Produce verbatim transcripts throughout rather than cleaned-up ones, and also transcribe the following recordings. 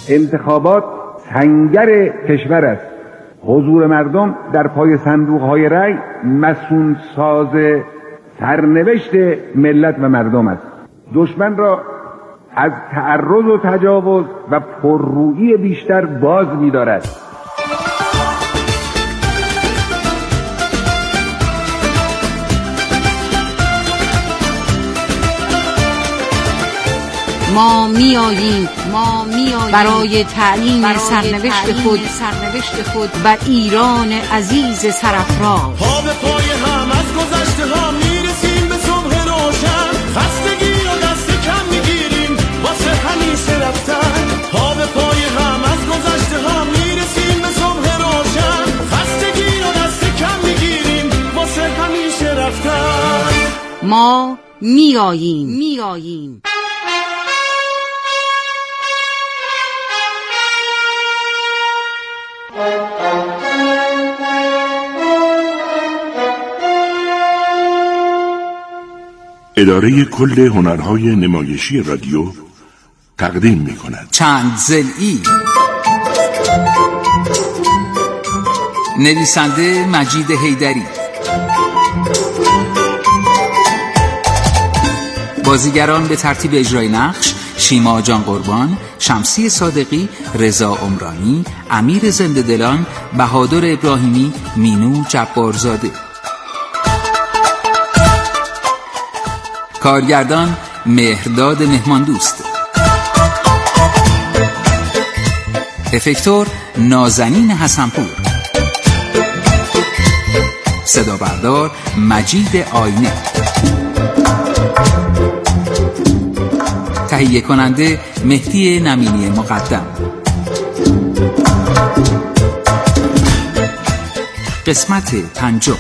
انتخابات سنگر کشور است. حضور مردم در پای صندوق‌های رأی مسئول ساز سرنوشت ملت و مردم است. دشمن را از تعرض و تجاوز و پررویی بیشتر باز می‌دارد. ما میاییم ما میاییم برای تعیین سرنوشت خود سرنوشت خود و ایران عزیز سرافراز. پا به پای هم از گذشته ها میرسیم به صبح روشن، خستگی و دست کم میگیریم واسه همیشه رفتن. پا به پای هم از گذشته ها میرسیم به صبح روشن، خستگی و دست کم میگیریم واسه همیشه رفتن. ما میاییم میاییم اداره کل هنرهای نمایشی رادیو تقدیم می کند چند ضلعی. نویسنده مجید حیدری، بازیگران به ترتیب اجرای نقش: شیما جان قربان، شمسی صادقی، رضا عمرانی، امیر زنده دلان، بهادر ابراهیمی، مینو جبارزاده. کارگردان: مهرداد مهمان دوست. افکتور: نازنین حسنپور. صدا بردار: مجید آینه. تهیه کننده: مهدی نمینی مقدم. قسمت پنجم.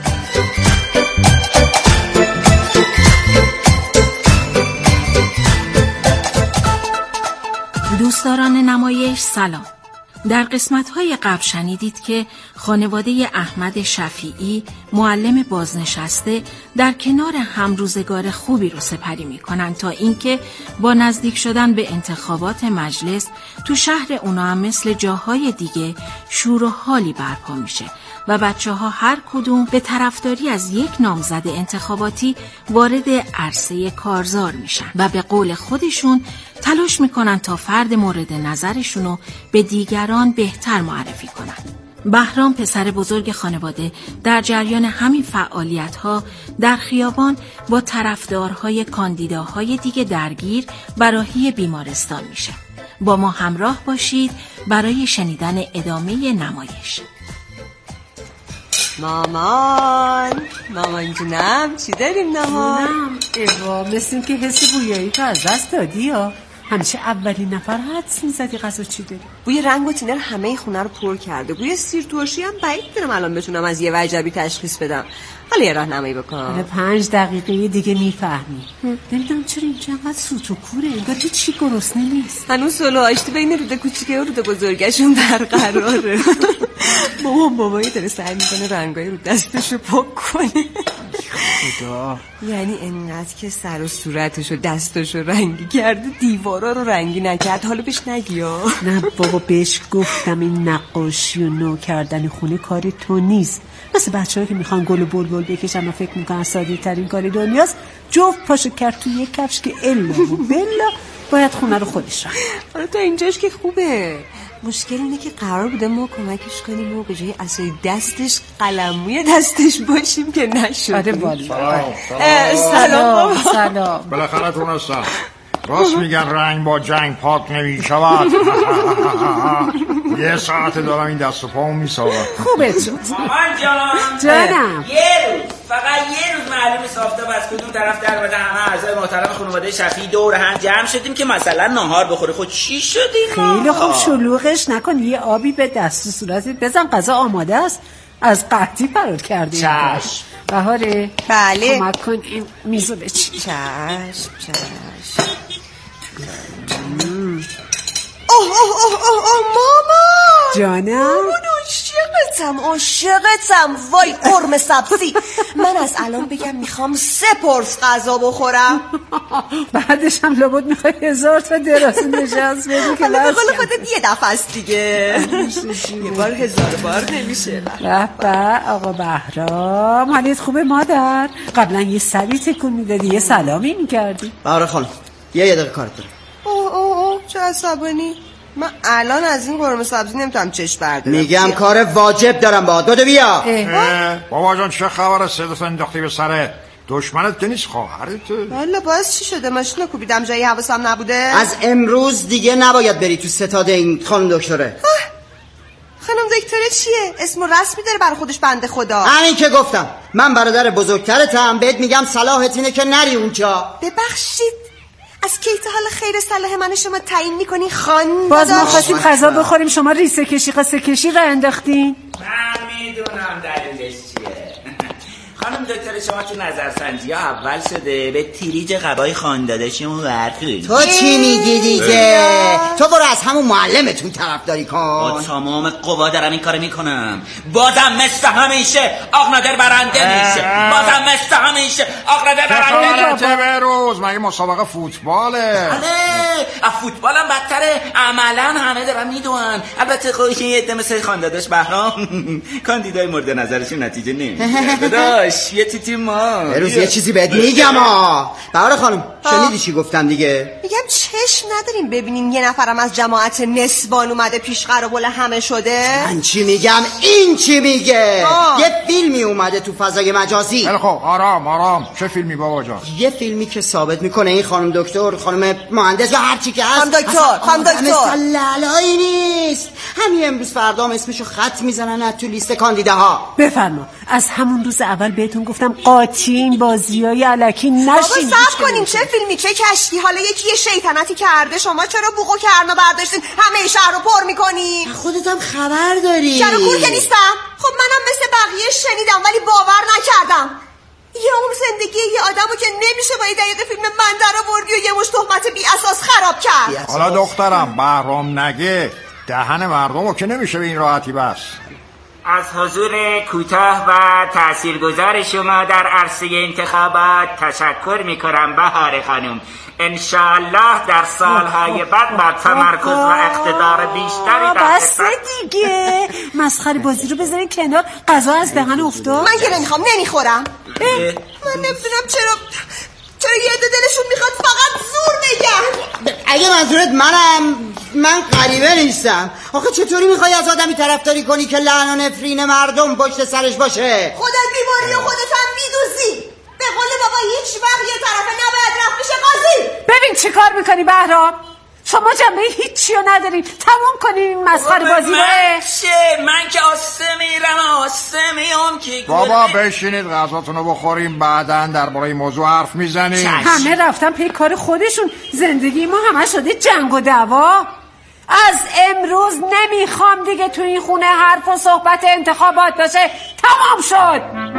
دوستداران نمایش سلام. در قسمت‌های قبل شنیدید که خانواده احمد شفیعی، معلم بازنشسته، در کنار همروزگار خوبی رو سپری می‌کنن تا اینکه با نزدیک شدن به انتخابات مجلس تو شهر اونا هم مثل جاهای دیگه شور و حالی برپا میشه و بچه‌ها هر کدوم به طرفداری از یک نامزد انتخاباتی وارد عرصه کارزار میشن و به قول خودشون تلاش میکنن تا فرد مورد نظرشونو به دیگران بهتر معرفی کنن. بهرام پسر بزرگ خانواده در جریان همین فعالیت‌ها در خیابان با طرفدارهای کاندیداهای دیگه درگیر و راهی بیمارستان میشه. با ما همراه باشید برای شنیدن ادامه نمایش. مامان مامان جونم چی داریم نهار؟ ایوا مثل این که حس بویایی تو از دست دادی ها. همیشه اولین نفر حدس میزدی غذا چی داری؟ بوی رنگ و تینر همه خونه رو پر کرده. بوی سیر ترشی هم بعید میدونم الان بتونم از یه وجبی تشخیص بدم. حالا یه راهنمایی بکن. پنج دقیقه دیگه میفهمی. نمیدونم چرا اینجا انقدر سوت و کوره، انگار تو چی گرسنه نیست. هنوز سلو آشتی بین روده کوچیکه و روده بزرگشون برقراره. بابا بابایی داره سعی میکنه رنگای رو دستشو پاک کنه. خدا، یعنی انقدر که سر و صورتشو دستشو رنگی کرده دیوارا رو رنگی نکرد. حالا بهش نگیا. نه بابا بهش گفتم این نقاشی و نو کردن خونه کار تو نیست. مثل بچه ها که میخوان گل و بلبل بکشن و فکر میکنن ساده ترین کار دنیاست. جفت پاشو کرد تو یک کفش که الا و بلا باید خونه رو خودش رنگ. حالا تا اینجاش که خوبه. مشکل اینه که قرار بوده ما کمکش کنیم و به جای عصای دستش قلموی دستش باشیم که نشد. آره والا. سلام سلام سلام. بالاخره تونستم. راست میگن رنگ با جنگ پاک نمیشود. یه ساعت دارم این دست و پامو میساوم. خوبه شد. مامان جان جانم. یه روز فقط یه روز معلوم صافتاب از کدوم طرف در اومده همه اعضای محترم خانواده شفیعی دور هم جمع شدیم که مثلا ناهار بخوره. خود چی شد این؟ خیلی خوب شلوغش نکن. یه آبی به دست و صورتت بزن. غذا آماده است. از قحطی فرار کردی. چشم. بهاره بله کمک کن این میزو بچین. چشم چشم. اوه اوه اوه اوه ماما جانم. مامان چیه عاشقتم عاشقتم وای قرمه سبزی. من از الان بگم میخوام سه پرس غذا بخورم. بعدش هم لابد میخوای هزار تا درازه نشست بدی که حالا به قول خودت یه دفعه است دیگه. یه بار هزار بار نمیشه. به به آقا بهرام، حالت خوبه مادر؟ قبلا یه سری تکون میدادی، یه سلامی میکردی. بهار خانم یه یه دقیقه کارت دارم. اوه اوه اوه چه عصبانی. من الان از این قرمه سبزی نمیتونم چشم بردارم. میگم کار واجب دارم با دو بیا. بابا جان چه خبره؟ صدف انداختی به سرت. دشمنت که نیست خواهرته. والا باز چی شده؟ ماشین رو کوبیدم جایی حواسم نبوده. از امروز دیگه نباید بری تو ستاد این خانم دکتره. خانم دکتره چیه؟ اسم و رسمی داره برای خودش بنده خدا. همین که گفتم من برادر بزرگترتم، بهت میگم صلاحت اینه که نری اونجا. ببخشید از کی تا حالا خیر صلاح من شما تعیین میکنی خان؟ باز ما خواستیم غذا بخوریم شما ریسه کشی قصه کشی را انداختین. من میدونم دلیلش چیه. خانم دکتر شما تو نظرسنجی ها اول شده به تیریج قبای خاندادشمون برخورد. تو چی میگی دیگه؟ تو برو از همون معلمتون طرفداری کن. با تمام قوا دارم این کارو میکنم. بازم مثل همیشه آق نادر برنده میشه. بازم مثل همیشه آق نادر برنده میشه. به روز مگه مسابقه فوتباله؟ بله از فوتبالم بدتره. عملا همه دارن میدونن. البته خودش یه عده مثل خانداداش بهرام کاندیدای مورد نظرشون نتیجه نمیگیره. داداش یه تیتی ما روز یه چیزی بهت میگم ها. بهار خانم شنیدی چی گفتم دیگه؟ میگم چشم نداریم ببینیم یه نفرم از جماعت نسبان اومده پیش قرابل همه شده. من چی میگم این چی میگه؟ آه. یه فیلمی اومده تو فضای مجازی. خیلی خب آرام آرام. چه فیلمی بابا جان؟ یه فیلمی که ثابت میکنه این خانم دکتر خانم مهندس یا هر چی که هست خانم دکتر خانم دکتر لالایی نیست. همین امروز فردام اسمشو خط میزنن تو لیست کاندیداها. بفرما از همون روز اول بهتون گفتم قاطی این بازیای الکی نشین. بابا صبر کنیم چه فیلمی چه کشتی؟ حالا یکی یه شیطنتی کرده شما چرا بوقو کرنا برداشتین همه شهر رو پر میکنی؟ خودت هم خبر داری. چرا کور که نیستم؟ خب منم مثل بقیه شنیدم ولی باور نکردم. یه عمر زندگی یه آدمو که نمیشه با یه دقیقه فیلم من در آوردی و یه مش تهمت بی اساس خراب کرد. حالا دخترم بهرام نگه دهن مردمو که نمیشه به این راحتی بس. از حضور کوتاه و تاثیرگذار شما در عرصه انتخابات تشکر میکنم بهار خانم. انشاءالله در سالهای بعد با تمرکز و اقتدار بیشتری در بس دیگه مسخره بازی رو بذارین کنار. غذا از دهن افتاد. من که نمیخوام نمیخورم. من نمیدونم چرا چرا یه عده دلشون میخواد فقط زور بگن. اگه منظورت منم من غریبه نیستم. آخه چطوری میخوای از آدمی طرفداری کنی که لعن و نفرین مردم پشت سرش باشه؟ خودت بیماری و خودت هم میدوزی. به قول بابا هیچ وقت یه طرفه نباید رفت میشه قاضی. ببین چی کار میکنی بهرام؟ شما جنبه هیچی رو ندارین. تموم کنین این مسخره بازی رو. من من که آسه میرم آسه میام که بابا بشینید غذاتونو بخوریم بعدن درباره موضوع حرف میزنیم. همه رفتن پی کار خودشون. زندگی ما همه شده جنگ و دعوا. از امروز نمیخوام دیگه تو این خونه حرف و صحبت انتخابات باشه. تمام شد.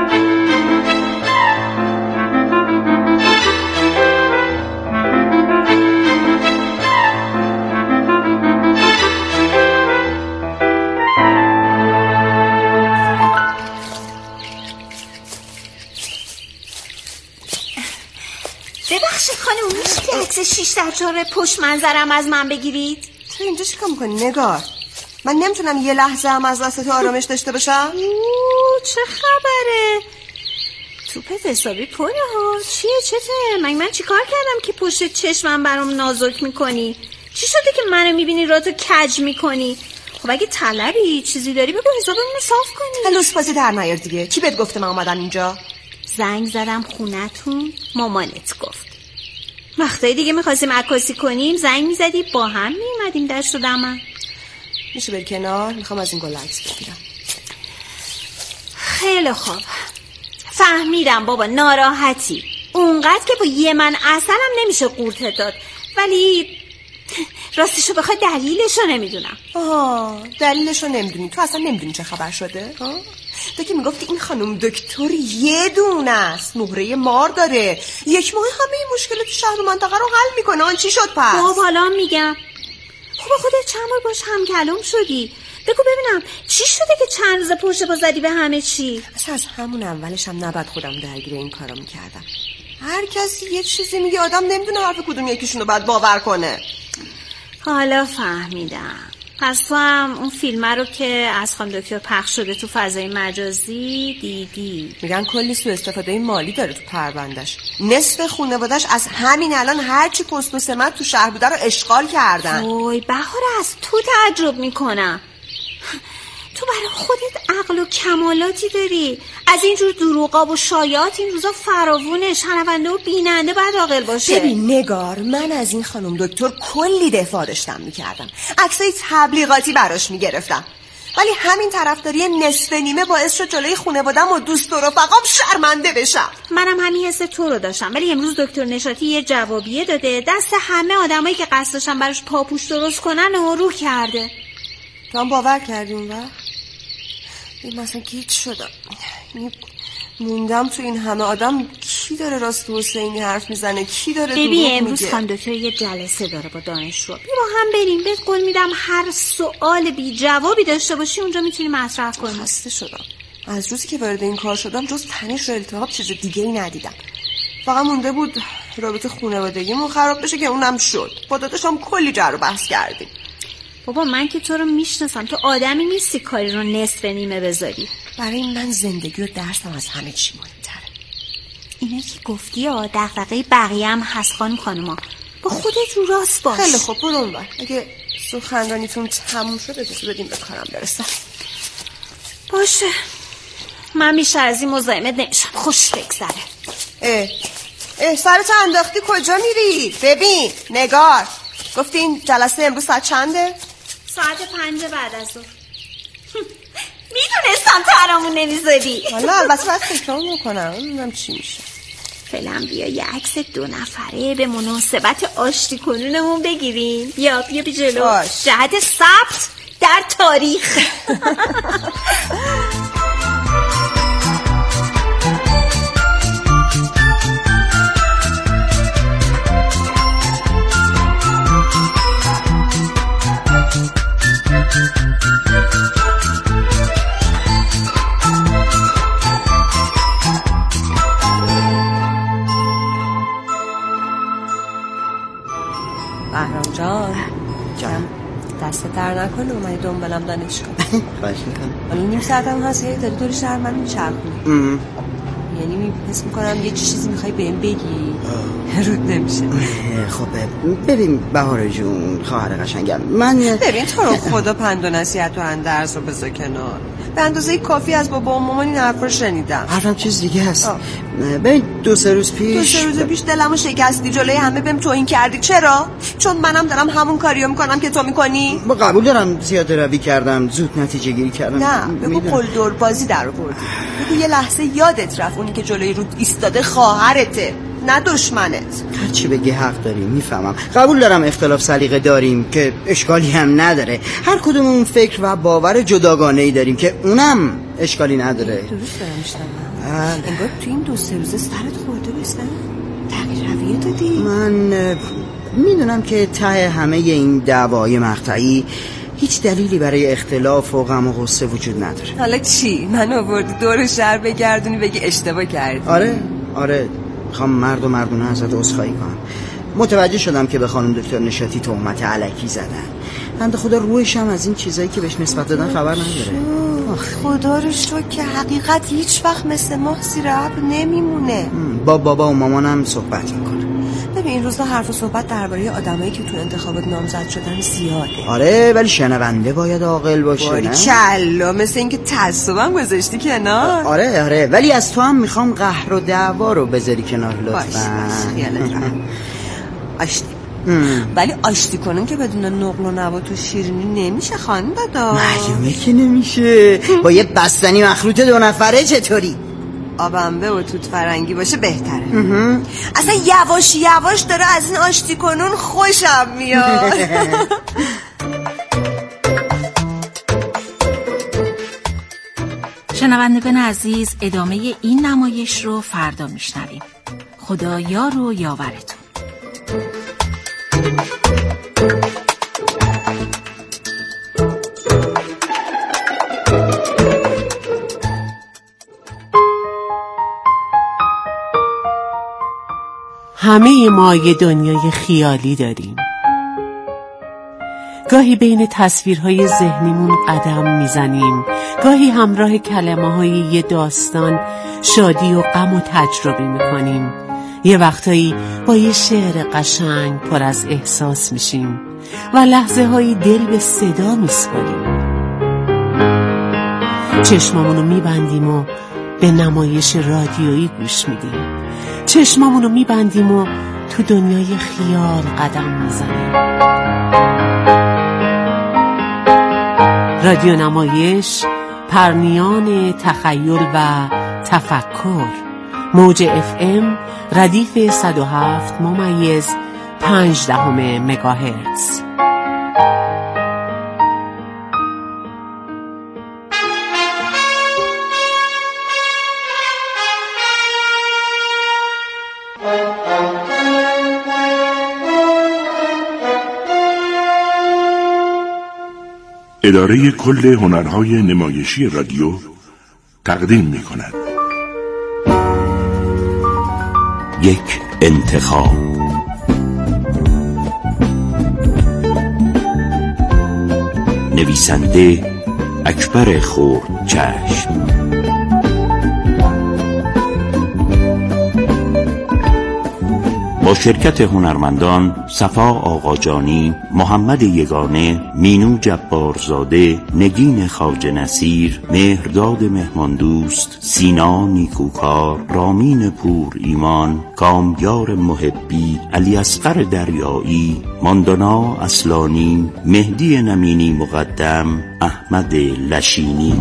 ببخشید خانم میشه که عکس شیش در چهار پشت منظرم از من بگیرید؟ تو اینجا چی کار میکنی نگار؟ من نمیتونم یه لحظه هم از دست تو آرامش داشته باشم؟ اوه چه خبره؟ توپت حسابی پره ها. چیه چته؟ من من چی کار کردم که پشت چشمم برام نازک میکنی؟ چی شده که منو میبینی راتو کج میکنی؟ خب اگه طلبی چیزی داری بگو حسابمون رو صاف کنی. لوس بازی در نیار دیگه. کی بهت گفته من اومدم اینجا؟ زنگ زدم خونتون مامانت گفت وقتایی دیگه میخواستیم عکاسی کنیم زنگ میزدی با هم میومدیم دشت و دمن. میشه بری کنار؟ میخوام از این گل عکس بگیرم. خیلی خوب فهمیدم بابا ناراحتی اونقدر که با یه من اصلا نمیشه قورتت داد ولی راستشو بخوای دلیلشو نمیدونم. آه دلیلشو نمیدونی؟ تو اصلا نمیدونی چه خبر شده؟ ها؟ تو که میگفتی این خانم دکتر یه دونه است مهره مار داره یک ماه همه این مشکلات تو شهر و منطقه رو حل میکنه. آن چی شد پس؟ خب حالا میگم. خب خودت چند بار باش هم کلام شدی بگو ببینم چی شده که چند روز پشت پا زدی به همه چی؟ اصلا از همون اولش هم نباید خودم درگیر این کارا میکردم. هر کسی یه چیزی میگه، آدم نمیدونه حرف کدوم یکیشونو باید باور کنه. حالا فهمیدم. پس تو هم اون فیلم رو که از خانم دکتر پخش شده تو فضای مجازی دیدی؟ میگن کلی سوء استفاده مالی داره تو پروندهش. نصف خانواده‌اش از همین الان هرچی پست و سمت تو شهر بوده رو اشغال کردن. وای بهار، از تو تعجب میکنم. تو برای خودت عقل و کمالاتی داری. از اینجور دروغا و شایعات این روزا فراوونه. شنونده و بیننده باید عاقل باشه. ببین نگار، من از این خانم دکتر کلی دفاع داشتم میکردم، عکسای تبلیغاتی براش میگرفتم، ولی همین طرفداری نصف نیمه باعث شد جلوی خانواده‌ام و دوست و رفقام شرمنده بشم. منم همین حس تو رو داشتم، ولی امروز دکتر نشاطی یه جوابیه داده، دست همه آدمایی که قصد داشتن براش پاپوش درست کنن و رو کرده. تو هم باور کردی اون وقت؟ این مثلا گیج شدم، موندم تو این همه آدم کی داره راست و حسینی حرف میزنه، کی داره دروغ میگه. ببین امروز خانم دکتر یه جلسه داره با دانشجو، بیا با هم بریم. بهت قول میدم هر سوال بی جوابی داشته باشی اونجا میتونی مطرح کنی. خسته شدم از روزی که وارد این کار شدم، جز تنش و التهاب چیز دیگه ای ندیدم. فقط مونده بود رابطه خانوادگیمون خراب بشه که اونم شد. با داداشم کلی جر و بحث کردیم. بابا من که تو رو میشناسم، تو آدمی نیستی کاری رو نصف نیمه بذاری. برای من زندگی و درسم از همه چی مهمتره. اینه که گفتی ها دغدغه بقیه هم هست خانم خانوما. با خودت رو راست باش. خیلی خوب برو اونور. اگه سخنرانیتون تموم شد اجازه بدیم به کارم برسم. باشه، من بیشتر از این مزاحمت نمیشم. خوش بگذره. اه اه سرت انداختی کجا میری؟ ببین نگار، گفتی این جلسه امروز ساعت چنده؟ ساعت پنج بعد از ظهر. میدونستم ترامون نمیذاری. حالا البته باید فکرامو بکنم ببینم چی میشه. فعلا بیا یه عکس دو نفره به مناسبت آشتی کنونمون بگیریم. بیا بیا بی جلو. باش. جهت ثبت در تاریخ. بهرام جان جان دست در نکنه اومدی دنبالم دانشگاه. خواهش میکنم. حالا نیم ساعت هم هست هی داری دور شهر من میچرخونی. یعنی حس میکنم یه چیزی میخوای بهم بگی رود نمیشه. خب ببین بهار جون خواهر قشنگم، من ببین تو رو خدا پند و نصیحت و اندرس رو بذار کنار. به اندازه کافی از بابا و مامان این حرف رو شنیدم. حرفم چیز دیگه هست. ببین دو سه روز پیش دو سه روز پیش دلمو شکستی، جلوی همه بهم توهین کردی. چرا؟ چون منم دارم همون کاریو میکنم که تو میکنی. با قبول دارم زیاده روی کردم، زود نتیجه گیری کردم. نه بگو قلدر بازی در آوردی. بگو یه لحظه یادت رفت اونی که جلوی رود ایستاده خواهرته نه دشمنت. هر چی بگی حق داری، میفهمم. قبول دارم اختلاف سلیقه داریم که اشکالی هم نداره. هر کدومون فکر و باور جداگانه‌ای داریم که اونم اشکالی نداره. درست دارم میشنوم. انگار تو این دو سه روزه سرت خورده بستن؟ تغییر رویه دادی؟ من میدونم که ته همه این دعوای مقطعی هیچ دلیلی برای اختلاف و غم و غصه وجود نداره. حالا چی؟ من آوردی دور شهر بگردونی بگی اشتباه کردی؟ آره آره میخوام مرد و مردونه ازت عذرخواهی کنم. متوجه شدم که به خانم دکتر نشاطی تهمت الکی زدن. بنده خدا روحش هم از این چیزایی که بهش نسبت دادن خبر نداره. خدا رو شکر که حقیقت هیچ وقت مثل ماه زیر ابر نمیمونه. با بابا و مامانم صحبت میکنه. ببین این روزا حرف و صحبت درباره آدمایی که تو انتخابات نامزد شدن زیاده. آره ولی شنونده باید عاقل باشه. باری کلا مثل اینکه تعصبم گذاشتی کنار. آره آره ولی از تو هم میخوام قهر و دعوا رو بذاری کنار لطفا. باش باش خیالت راحت. آشتی ولی آشتی کنن که بدون نقل و نبات و شیرینی نمیشه خانم دادا. معلومه که نمیشه. با یه بستنی مخلوط دو نفره چطوری؟ آبنبه و توت فرنگی باشه بهتره. اصلا یواش یواش داره از این آشتی کنون خوشم میاد. شنوندگان عزیز، ادامه این نمایش رو فردا میشنویم. خدا یار و یاورتون. همه ما یه دنیای خیالی داریم. گاهی بین تصویرهای ذهنیمون قدم میزنیم، گاهی همراه کلمه های یه داستان شادی و غم و تجربه میکنیم. یه وقتایی با یه شعر قشنگ پر از احساس میشیم و لحظه هایی دل به صدا میسپاریم. چشمامونو میبندیم و به نمایش رادیویی گوش میدیم. چشمامونو میبندیم و تو دنیای خیال قدم میزنیم. رادیو نمایش، پرنیان تخیل و تفکر. موج اف ام ردیف صد و هفت ممیز پنج دهم مگاهرتز. اداره کل هنرهای نمایشی رادیو تقدیم می کند یک انتخاب. نویسنده اکبر خردچشم. با شرکت هنرمندان صفا آقاجانی، محمد یگانه، مینو جبارزاده، نگین خواجه نصیر، مهرداد مهماندوست، سینا نیکوکار، رامین پور ایمان، کامیار محبی، علی اصغر دریایی، ماندانا اصلانی، مهدی نمینی مقدم، احمد لشینی.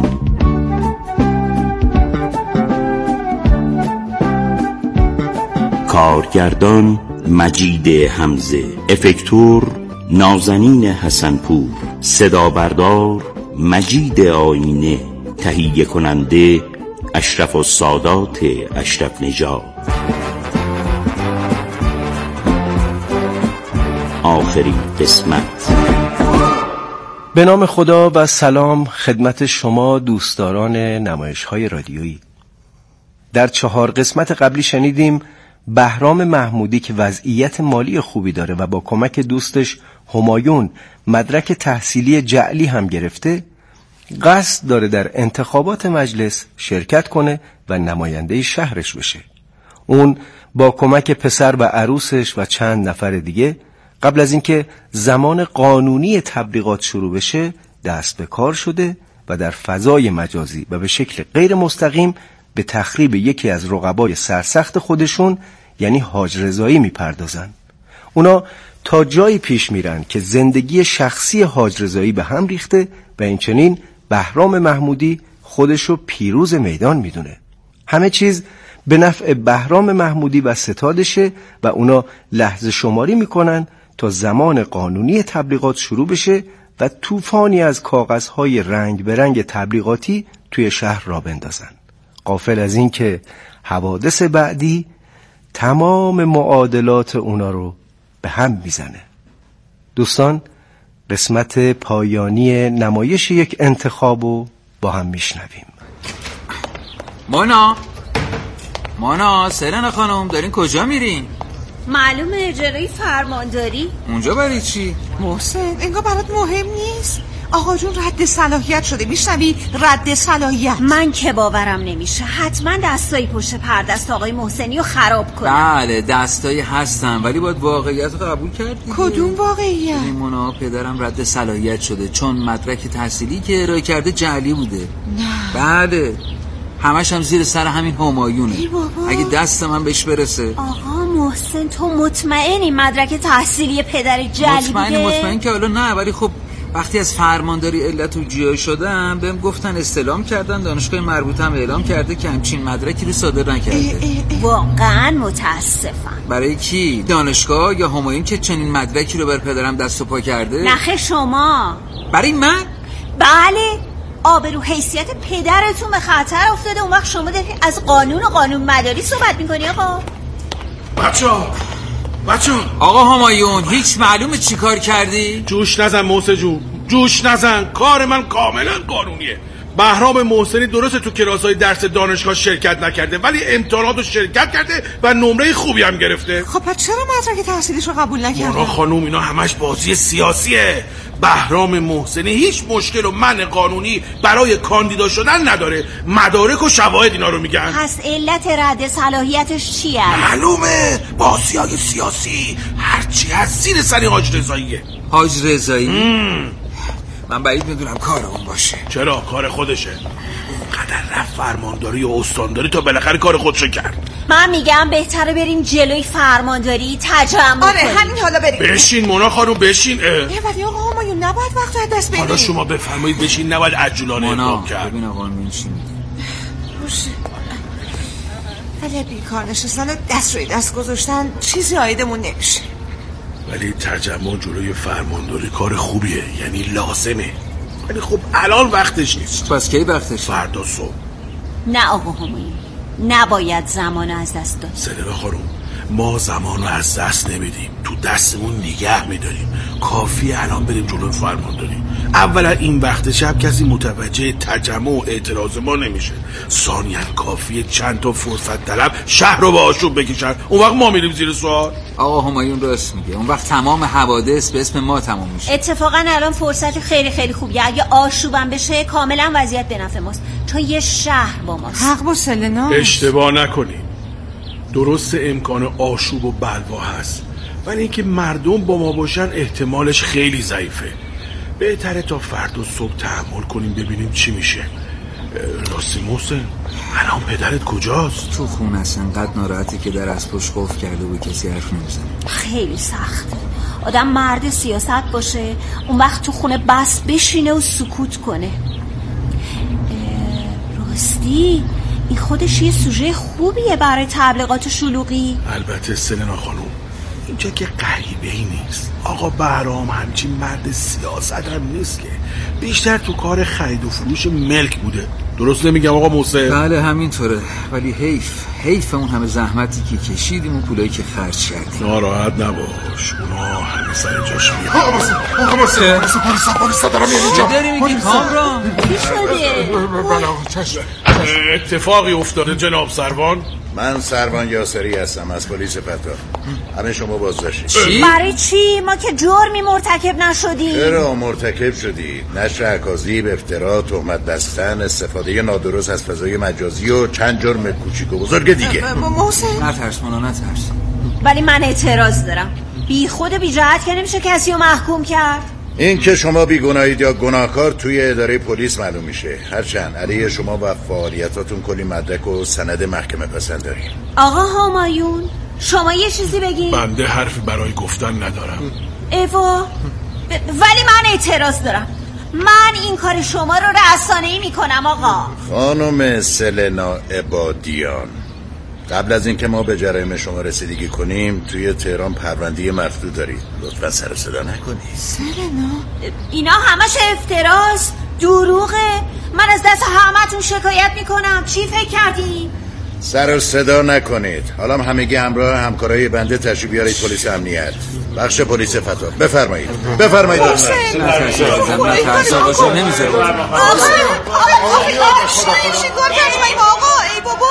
کارگردان مجید حمزه، افکتور نازنین حسنپور، صدا بردار مجید آینه، تهیه کننده اشرف السادات اشرف نژاد. آخرین قسمت. به نام خدا و سلام خدمت شما دوستداران نمایش‌های رادیویی. در چهار قسمت قبلی شنیدیم بهرام محمودی که وضعیت مالی خوبی داره و با کمک دوستش همایون مدرک تحصیلی جعلی هم گرفته، قصد داره در انتخابات مجلس شرکت کنه و نماینده شهرش بشه. اون با کمک پسر و عروسش و چند نفر دیگه قبل از اینکه زمان قانونی تبلیغات شروع بشه دست به کار شده و در فضای مجازی و به شکل غیر مستقیم به تخریب یکی از رقبای سرسخت خودشون یعنی حاج رضایی میپردازن. اونا تا جایی پیش میرن که زندگی شخصی حاج رضایی به هم ریخته و اینچنین بهرام محمودی خودشو پیروز میدان میدونه. همه چیز به نفع بهرام محمودی و ستادشه و اونا لحظه شماری میکنن تا زمان قانونی تبلیغات شروع بشه و طوفانی از کاغذهای رنگ به رنگ تبلیغاتی توی شهر را بندازن، غافل از این که حوادث بعدی تمام معادلات اونا رو به هم میزنه. دوستان، قسمت پایانی نمایش یک انتخاب رو با هم میشنویم. مانا مانا سرنا خانم دارین کجا میرین؟ معلومه اجرای فرمانداری. اونجا برای چی؟ محسن انگار برات مهم نیست. آقا جون رد صلاحیت شده، میشنوی؟ رد صلاحیت. من که باورم نمیشه حتما دستایی پشت پرده است آقای محسنی رو خراب کنه. بله دستایی هستن ولی باید واقعیت رو قبول کرد. کدوم واقعیت؟ مونا پدرم رد صلاحیت شده چون مدرک تحصیلی که ارائه کرده جعلی بوده. نه بله همش هم زیر سر همین همایونه. اگه دست من بهش برسه. آقا محسن تو مطمئنی مدرک تحصیلی پدر جعلی بوده؟ مطمئن مطمئن که حالا نه، ولی خب وقتی از فرمانداری علت و جیای شدم بهم گفتن استلام کردن، دانشگاه مربوطه هم اعلام کرده که همچین مدرکی رو صادر نکرده. واقعا متاسفم. برای کی؟ دانشگاه یا همایون که چنین مدرکی رو بر پدرم دست و پا کرده؟ نخه شما. برای من؟ بله آبرو حیثیت پدرتون به خطر افتاده. اون وقت شما دارید از قانون و قانون مداری صحبت میکنی. آقا بچه ها بچه ها آقا همایون هیچ معلومه چی کار کردی؟ جوش نزن موسه جون، جوش نزن. کار من کاملا قانونیه. بهرام محسنی درسته تو کلاس‌های درس دانشگاه شرکت نکرده ولی امتحاناتو شرکت کرده و نمره خوبی هم گرفته. خب پس چرا مدرک تحصیلیشو قبول نکرده؟ مانا خانوم اینا همش بازی سیاسیه. بهرام محسنی هیچ مشکل و منع قانونی برای کاندیدا شدن نداره. مدارک و شواهد اینا رو میگن. پس علت رد صلاحیتش چیه؟ معلومه، بازیای سیاسی. هرچی از زیر سری حاج رضاییه. حاج رضایی؟ من بعید میدونم کار اون باشه. چرا؟ کار خودشه. قدر رفت فرمانداری و استانداری تا بالاخره کار خودشو کرد. من میگم بهتره بریم جلوی فرمانداری تجمع آره کنیم. همین حالا بریم. بشین مونا خانم بشین. اه ولی آقا همایون نباید وقت از دست بدیم. حالا شما بفرمایید بشین، نباید عجولانه اقدام کرد. ببین آقا من چی میگه. باشه. ولی بیکار نشستن و دست روی دست گذاشتن چیزی عایدمون نمیشه. ولی تجمع جلوی فرمانداری کار خوبیه، یعنی لازمه. ولی خب الان وقتش نیست. پس کی وقتش؟ فردا صبح. نه آقا همایون، نباید زمان از دست داد. سلوه خانم، ما زمان رو از دست نمیدیم، تو دستمون نگه میداریم. کافی الان بریم جلوی فرمانداری. اولا این وقت شب کسی متوجه تجمع و اعتراض ما نمیشه. ثانیاً کافیه چند تا فرصت طلب شهر رو به آشوب بکشن، اون وقت ما میریم زیر سوال. آقا همایون راست میگه، اون وقت تمام حوادث به اسم ما تمام میشه. اتفاقا الان فرصت خیلی خیلی خوبیه. اگه آشوبم بشه کاملا وضعیت به نفع ماست، چون یه شهر با ماست. حق با سلنا. اشتباه نکنیم. درست امکان آشوب و بلوا هست، ولی اینکه مردم با ما باشن احتمالش خیلی ضعیفه. بهتره تا فردا صبح تحمل کنیم ببینیم چی میشه. راستی محسن، الان پدرت کجاست؟ تو خونه است. انقدر ناراحتی که در از پشت قفل کرده و کسی حرف نمیزنه. خیلی سخته آدم مرد سیاست باشه اون وقت تو خونه بس بشینه و سکوت کنه. راستی این خودش یه سوژه خوبیه برای تبلیغات شلوغی. البته سلنا خانم، اینجا که غریبه ای نیست. آقا بهرام همچین مرد سیاست هم نیست که، بیشتر تو کار خرید و فروش ملک بوده. درست نمیگم آقا موسی؟ بله همینطوره، ولی حیف حیف اون همه زحمتی که کشیدیم و پولایی که خرج کردیم. ناراحت نباش، اونا همه سر جاش میاد. آقا موسی، آقا موسی، پلیسا پلیسا پلیسا دارم میاد اینجا. چی داری میگی کامران؟ چی شده؟ بله چشم. اتفاقی افتاده جناب سروان؟ من سروان یاسری هستم از پلیس پتا. همه شما بازداشتید. چی؟ برای چی؟ ما که جرمی مرتکب نشدیم. چرا مرتکب شدید؟ نشر اکاذیب، افترا، تهمت بستن، استفاده نادرست از فضای مجازی و چند جرم کوچیک و بزرگ دیگه. محسن نترس مونا نترس. ولی من اعتراض دارم. بی خود بی جهت که نمیشه کسی رو محکوم کرد. این که شما بیگناهید یا گناهکار توی اداره پلیس معلوم میشه. هرچند علیه شما و فعالیتاتون کلی مدرک و سند محکمه پسند داریم. آقا همایون شما یه چیزی بگین. بنده حرفی برای گفتن ندارم. ایوا ب... ولی من اعتراض دارم. من این کار شما رو رسانه‌ای میکنم آقا. خانم سلنا عبادیان، قبل از اینکه ما به جرایم شما رسیدگی کنیم توی تهران پرونده مفتوح دارید. لطفا سر و صدا نکنید. سلنا اینا همش افتراست، دروغه. من از دست همتون شکایت میکنم. چی فکر کردین؟ سر و صدا نکنید. حالا همگی همراه همکارای بنده تشریف بیارید پلیس امنیت، بخش پلیس فتا. بفرمایید بفرمایید. محسن نترس آقا شما نمیذاره. آقا آقا چیکار کردیم آقا؟ ای بابا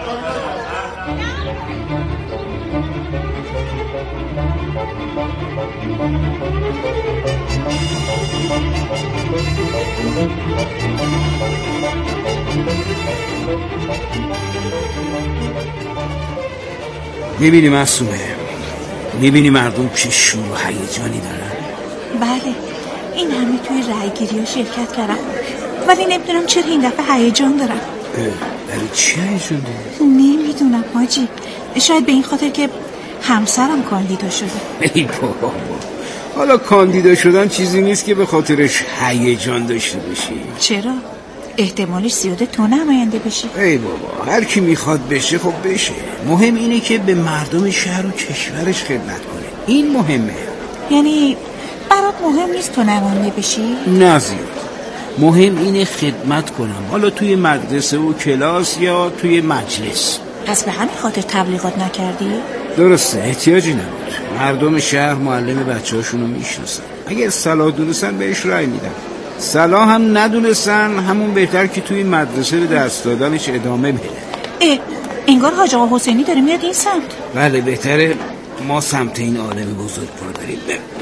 میبینی معصومه، میبینی مردم چه شور و هیجانی دارن. بله این همه توی رای گیری ها شرکت کردن، ولی نمیدونم چرا این دفعه هیجان دارن. برای چی هیجان دارن؟ نمیدونم حاجی، شاید به این خاطر که همسرم کاندیدا شده. ای بابا، حالا کاندیدا شدن چیزی نیست که به خاطرش هیجان داشته باشی. چرا؟ احتمالش زیاده تو نماینده بشی. ای بابا، هر کی میخواد بشه خب بشه. مهم اینه که به مردم شهر و کشورش خدمت کنه. این مهمه. یعنی برات مهم نیست تو نماینده بشی؟ نه زیاد. مهم اینه خدمت کنم، حالا توی مدرسه و کلاس یا توی مجلس. پس به همین خاطر تبلیغات نکردی؟ درسته، احتیاجی نبود. مردم شهر معلم بچه هاشونو میشناسن، اگر صلاح دونستن بهش رای میدن. صلاح هم ندونستن، همون بهتر که توی مدرسه به درس دادنش ادامه بده. اه، انگار حاج آقا حسینی داره میاد این سمت. بله بهتره ما سمت این عالم بزرگ بریم.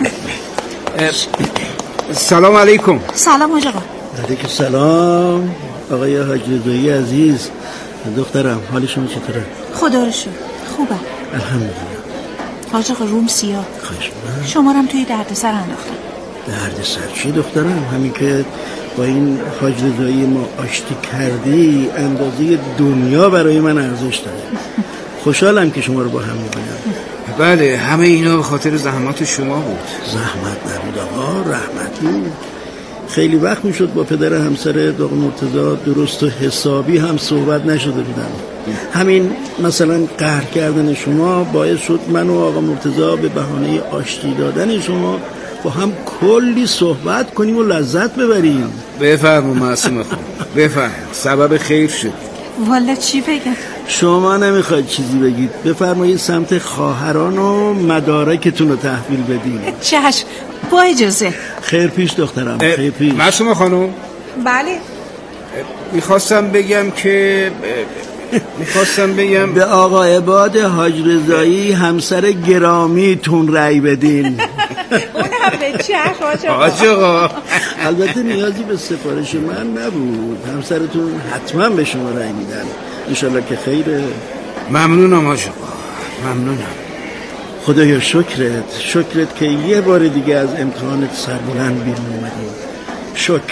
سلام علیکم. سلام حاج آقا. علیکم سلام آقای حاج رضایی عزیز. دخترم حال شما چطوره؟ خدا رو شکر خوبه الحمدلله. حاج آقا روم سیاه. خواهش شما رو هم توی دردسر انداختم. دردسر چی دخترم؟ همین که با این حاج رضایی ما آشتی کردی اندازه دنیا برای من ارزش داره. خوشحالم که شما رو با هم می‌بینم. بله همه اینا به خاطر زحمات شما بود. زحمت نبود آقا، رحمت بود. خیلی وقت میشد با پدر همسر داغ مرتضی درست و حسابی هم صحبت نشده بودم. همین مثلا قهر کردن شما باعث شد من و آقا مرتضی به بهانه آشتی دادن شما با هم کلی صحبت کنیم و لذت ببریم. بفرمو معصوم خانم بفرم، سبب خیر شد. والا چی بگم؟ شما نمیخواید چیزی بگید، بفرمایید سمت خواهران و مدارکتون رو تحویل بدین. چشم با اجازه. خیر پیش دخترم، خیر پیش. معصوم خانم بله میخواستم بگم که میخواستم بگم به آقا عباد حاج رضایی همسر گرامیتون رأی بدین. اون هم به چه حاج آقا؟ البته نیازی به سفارش من نبود، همسرتون حتما به شما رأی میدن. انشالله که خیره. ممنونم حاج آقا، ممنونم. خدایا شکرت، شکرت که یه بار دیگه از امتحانت سربلند بیرون اومدی. شکر.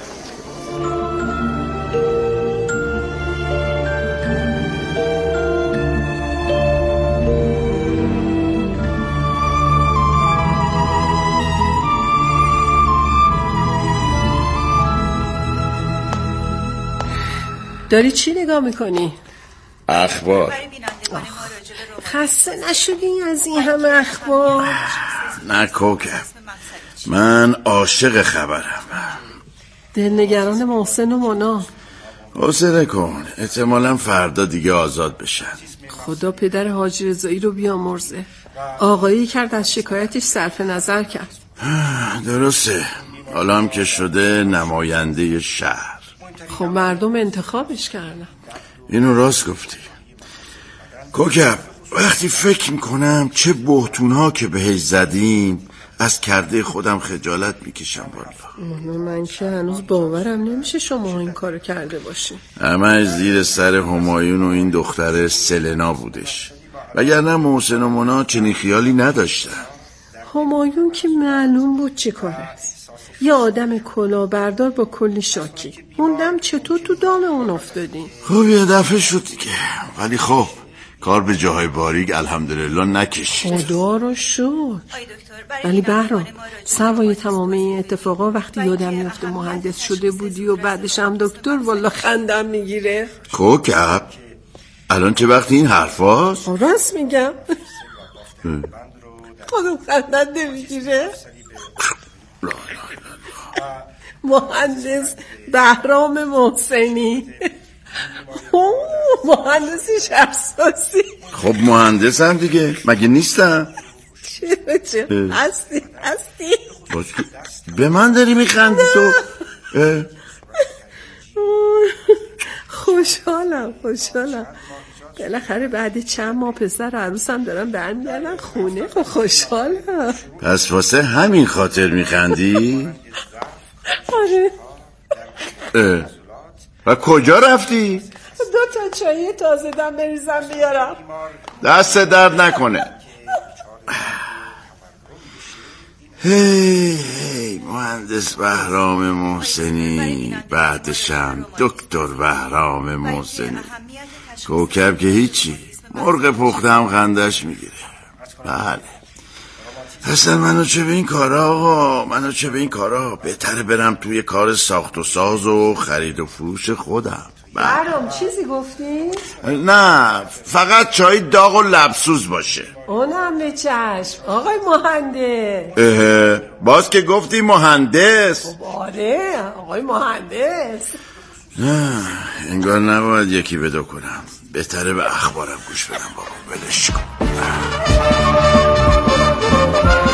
داری چی نگاه میکنی؟ اخبار. خسته نشدی از این همه اخبار؟ نه کوکب، من عاشق خبرم. دلنگران محسن و مونا. حوصله کن، احتمالا فردا دیگه آزاد بشن. خدا پدر حاج رضایی رو بیامرزه. آقایی کرد از شکایتش صرف نظر کرد. درسته، حالا هم که شده نماینده شهر. خب مردم انتخابش کردن. اینو راست گفتی کوکب. وقتی فکر میکنم چه بهتونها که بهش زدیم از کرده خودم خجالت میکشم. والا من که هنوز باورم نمیشه شما این کارو کرده باشین. همه زیر سر همایون و این دختر سلنا بودش، وگرنه محسن و مونا چنین خیالی نداشتن. همایون که معلوم بود چی کار است، یه آدم کلاهبردار با کلی شاکی. موندم چطور تو دام اون افتادین. خب یه دفعه شد دیگه، ولی خب کار به جاهای باریک الحمدلله نکشید. خدا رو شکر. ولی بهرام سوای تمام این اتفاقا وقتی یادم میفته مهندس شده بودی و بعدش هم دکتر، والا خندم میگیره. کوکب الان چه وقتی این حرف هاست؟ راست میگم. خودم خندم نمیگیره. مهندس بهرام محسنی، مهندس شهرسازی. خب مهندس هم دیگه، مگه نیستم؟ چه چه هستی هستی به من داری میخندی تو؟ خوشحالم خوشحالم بالاخره بعد چند ماه پسر عروسم دارم برمیگردن خونه. خوشحالم. پس واسه همین خاطر میخندی؟ آره. اه. و کجا رفتی؟ دو تا چایی تازه دم بریزم بیارم. دست درد نکنه. هی هی مهندس بهرام محسنی، بعدشم دکتر بهرام محسنی. کوکب که هیچی، مرغ پخته هم خندش میگیره. بله اصلا منو چه به این کارا آقا، منو چه به این کارا. بهتره برم توی کار ساخت و ساز و خرید و فروش خودم. بهرام چیزی گفتی؟ نه فقط چای داغ و لبسوز باشه. اونم به چشم آقای مهندس. اه باز که گفتی مهندس. خب آره آقای مهندس. نه انگار نباید یکی بدو کنم، بهتره به اخبارم گوش بدم. بابا ولش کن.